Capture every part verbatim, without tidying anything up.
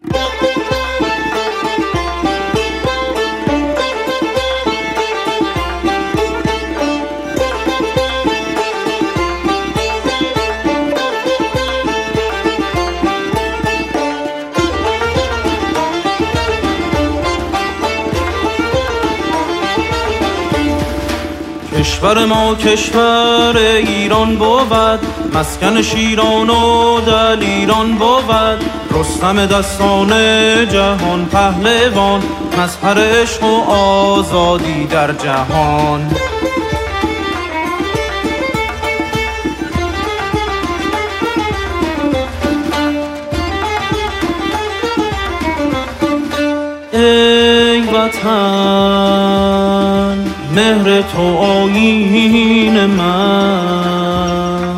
کشور ما کشور ایران بود، مسکن شیران و دلیران بود. رستم دستان جهان پهلوان، مظهر عشق و آزادی در جهان. ای وطن مهر تو آیین من،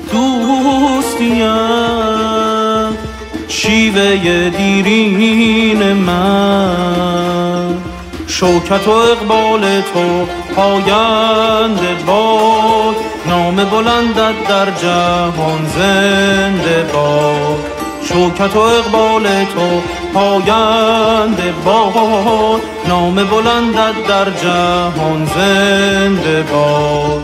دوستیم شیوه دیرین من. شوکت و اقبال تو پاینده باد، نام بلندت در جهان زنده باد. شوکت و اقبال تو پاینده باد، نام بلندت در جهان زنده باد.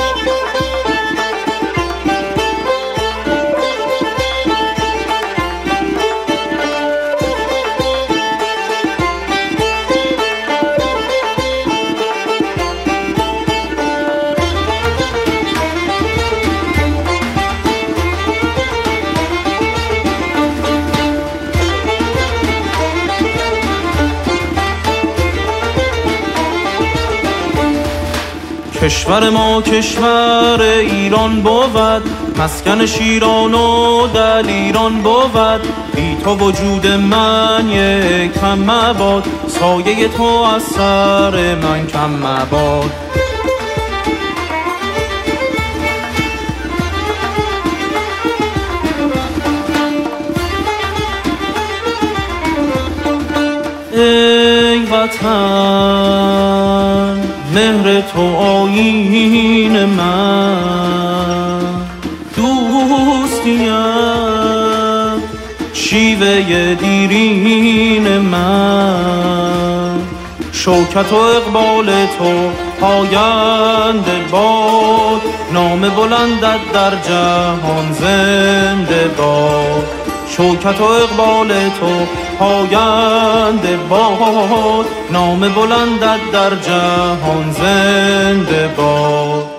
کشور ما کشور ایران بود، مسکن شیران و دلیران بود. بی تو وجود من یک کم مباد، سایه تو از سر من کم مباد. ای وطن مهر تو آیین من، دوستیم شیوه دیرین من. شوکت و اقبال تو پاینده باد، نام بلندت در جهان زنده باد. شوکت و اقبال تو پاینده باد، نام بلندت در جهان زنده باد.